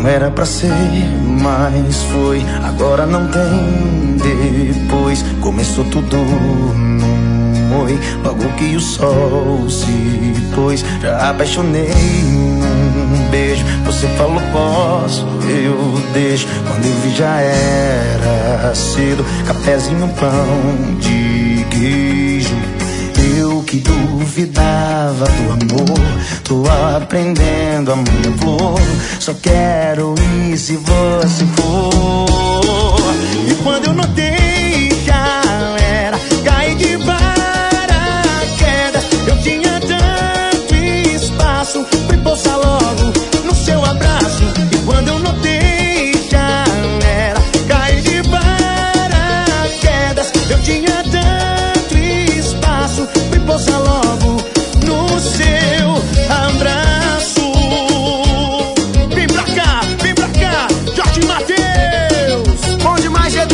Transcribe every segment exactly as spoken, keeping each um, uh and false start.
Era pra ser, mas foi. Agora não tem depois. Começou tudo num oi. Logo que o sol se pôs, já apaixonei num beijo. Você falou posso, eu deixo. Quando eu vi já era cedo. Cafézinho, pão de queijo. Eu que duvidava do amor, tô aprendendo a minha flor. Só quero ir se você for. E quando eu notei já era, caí de paraquedas. Eu tinha tanto espaço, fui pousar logo no seu abraço. E quando eu notei já era, caí de paraquedas. Eu tinha tanto espaço, fui pousar logo no seu abraço. Vem pra cá, vem pra cá, Jorge Mateus. Bom demais, G D.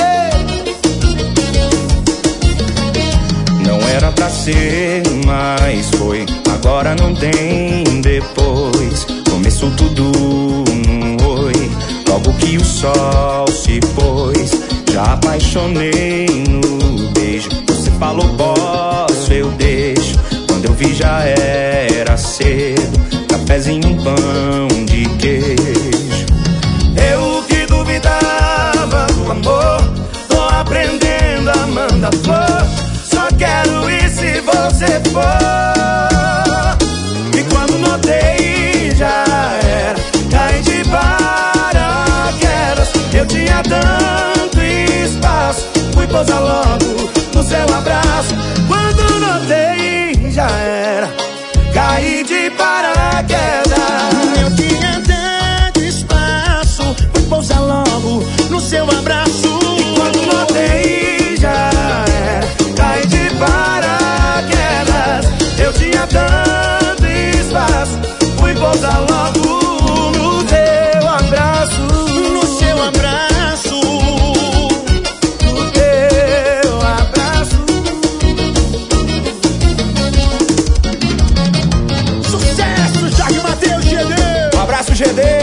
Não era pra ser, mas foi. Agora não tem depois. Começou tudo num oi. Logo que o sol se pôs, já apaixonei no beijo. Você falou posso, eu deixo. Quando eu vi já era cedo. Cafézinho, pão de queijo. Eu que duvidava do amor, tô aprendendo a mandar flor. Só quero ir se você for. E quando notei já era, caí de paraquedas. Eu tinha tanto espaço, fui pousar logo no seu abraço. Quando notei já era, caí de paraquedas. Eu tinha tanto espaço, fui pousar logo no seu abraço. E quando notei já era, caí de paraquedas. Eu tinha tanto espaço, fui pousar logo no seu abraço. No seu abraço, no teu abraço. Sucesso, Jorge Mateus, G D. Um abraço, G D.